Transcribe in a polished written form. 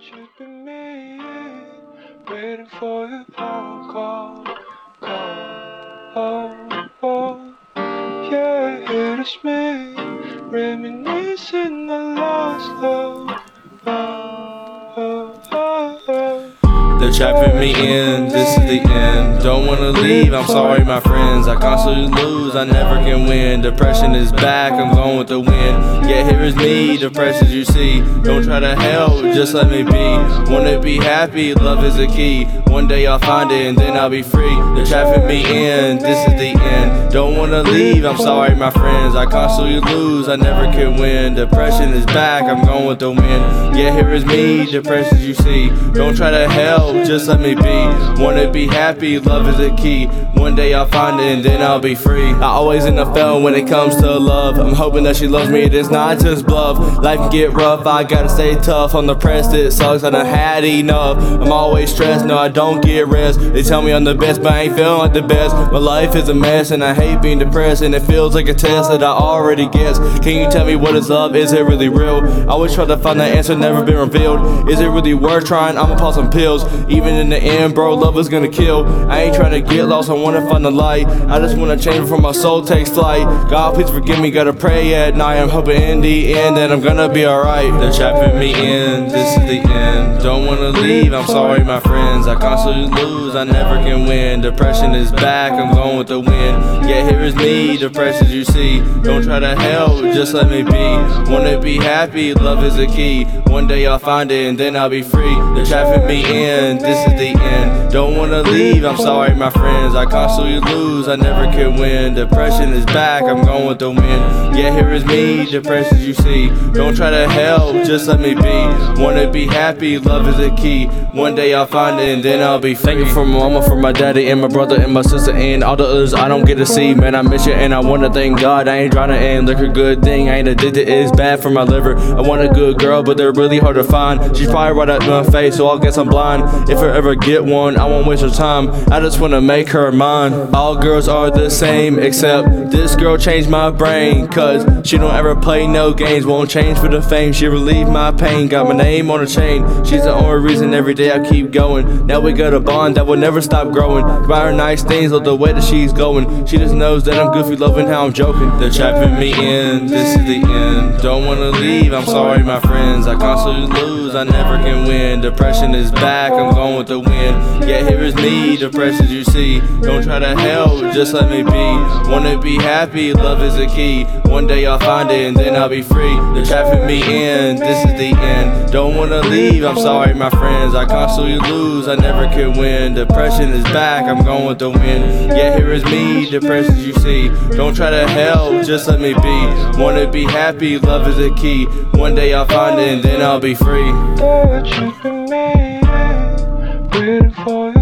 you be me, waiting for your phone call. Oh, yeah, it's me, reminiscing the lost love. They're trapping me in, this is the end. Don't wanna leave, I'm sorry my friends. I constantly lose, I never can win. Depression is back, I'm going with the wind. Yeah, here is me, depressed as you see. Don't try to help, just let me be. Wanna be happy, love is the key. One day I'll find it and then I'll be free. They're trapping me in, this is the end. Don't wanna leave, I'm sorry my friends. I constantly lose, I never can win. Depression is back, I'm going with the wind. Yeah, here is me, depressed as you see. Don't try to help, just let me be. Wanna be happy, love is the key. One day I'll find it and then I'll be free. I always end up failing when it comes to love. I'm hoping that she loves me, it is not just bluff. Life can get rough, I gotta stay tough. I'm depressed, it sucks, I done had enough. I'm always stressed, no I don't get rest. They tell me I'm the best, but I ain't feeling like the best. My life is a mess and I hate being depressed. And it feels like a test that I already guessed. Can you tell me what is love, is it really real? I always try to find that answer, never been revealed. Is it really worth trying? I'ma pop some pills. Even in the end, bro, love is gonna kill. I ain't trying to get lost, I wanna find the light. I just wanna change before my soul takes flight. God, please forgive me, gotta pray at night. I'm hoping in the end that I'm gonna be alright. They're trapping me in, this is the end. Don't wanna leave, I'm sorry my friends. I constantly lose, I never can win. Depression is back, I'm going with the wind. Yeah, here is me, depressed as you see. Don't try to help, just let me be. Wanna be happy, love is the key. One day I'll find it and then I'll be free. They're trapping me in, this is the end. Don't wanna leave, I'm sorry my friends. I constantly lose, I never can win. Depression is back, I'm going with the wind. Yeah, here is me, depressed as you see. Don't try to help, just let me be. Wanna be happy, love is the key. One day I'll find it and then I'll be free. Thank you for my mama, for my daddy, and my brother, and my sister, and all the others I don't get to see. Man, I miss you and I wanna thank God. I ain't drowning in liquor, good thing I ain't addicted, it's bad for my liver. I want a good girl, but they're really hard to find. She's probably right up my face, so I guess I'm blind. If I ever get one, I won't waste her time. I just wanna make her mine. All girls are the same, except this girl changed my brain. Cause she don't ever play no games, won't change for the fame. She relieve my pain, got my name on her chain. She's the only reason every day I keep going. Now we got a bond that will never stop growing. Buy her nice things, love the way that she's going. She just knows that I'm goofy, loving how I'm joking. They're trapping me in, this is the end. Don't wanna leave, I'm sorry my friends. I constantly lose, I never can win. Depression is back, I'm going with the wind. Yeah, here is me, depressed as you see. Don't try to help, just let me be. Wanna be happy, love is the key. One day I'll find it and then I'll be free. They're trapping me in, this is the end. Don't wanna leave, I'm sorry my friends. I constantly lose, I never can win. Depression is back, I'm going with the wind. Yeah, here is me, depressed as you see. Don't try to help, just let me be. Wanna be happy, love is the key. One day I'll find it and then I'll be free. They're trapping me in, waiting for you.